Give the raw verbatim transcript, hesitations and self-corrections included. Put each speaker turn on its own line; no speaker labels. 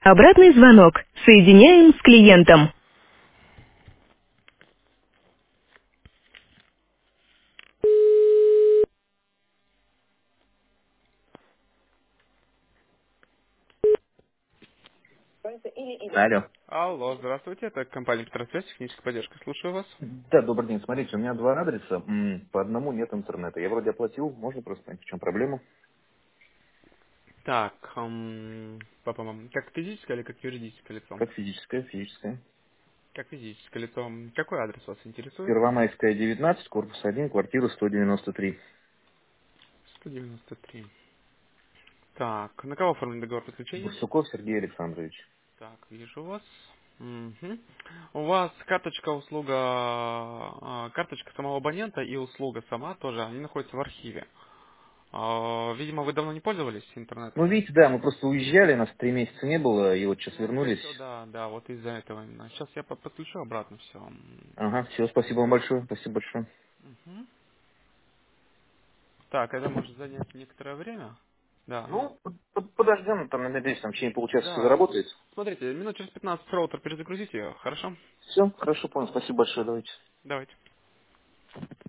Обратный звонок. Соединяем с клиентом. Алло.
Алло, здравствуйте, это компания Петросвязь, техническая поддержка. Слушаю вас.
Да, добрый день. Смотрите, у меня два адреса. М, По одному нет интернета. Я вроде оплатил. Можно просто понять, в чем проблема?
Так, эм, папа, как физическое или как юридическое лицо?
Как физическое, физическое.
Как физическое лицо. Какой адрес вас интересует?
Первомайская, девятнадцать, корпус один, квартира сто девяносто три.
сто девяносто три. Так, на кого оформлен договор подключения?
Бурсуков Сергей Александрович.
Так, вижу вас. Мгм. У вас карточка услуга, а, карточка самого абонента и услуга сама тоже, они находятся в архиве. А, Видимо, вы давно не пользовались
Ну,
интернетом.
видите, да, мы просто уезжали, нас три месяца не было, и вот сейчас
Ну, скорее
вернулись.
всего, да, да, вот из-за этого именно. Сейчас я по- подключу обратно все.
Ага, все, спасибо вам большое, спасибо большое.
Так, это может занять некоторое время. Да, ну,
Ну, под- под- подождем, там, надеюсь, там в течение получаса все
да.
заработает.
Смотрите, минут через пятнадцать роутер перезагрузите, хорошо?
Все, хорошо, понял, спасибо большое, давайте.
Давайте.